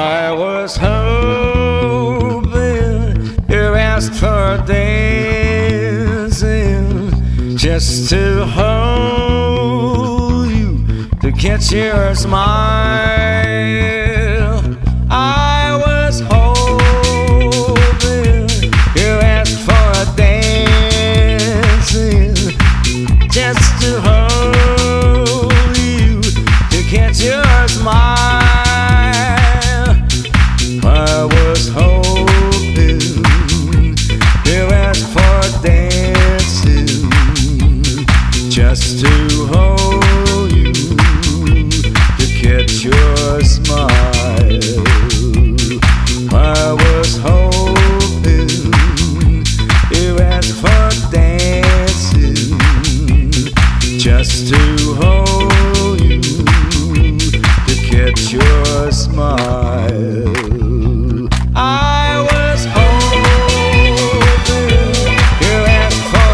I was hoping you asked for dancing just to hold you, to catch your smile. I was hoping you asked for dancing just to hold you, to catch your smile. I was hoping you asked for dancing just to hold you, to catch your smile. I was hoping you asked for dancing just to hold you, to catch your smile. I was hoping you asked for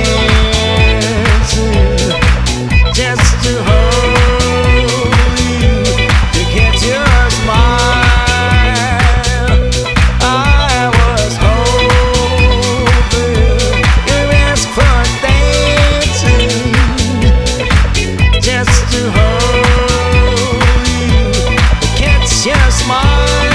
dancing just to hold you, to catch your smile. I was hoping you asked for dancing just to hold you, to catch your smile.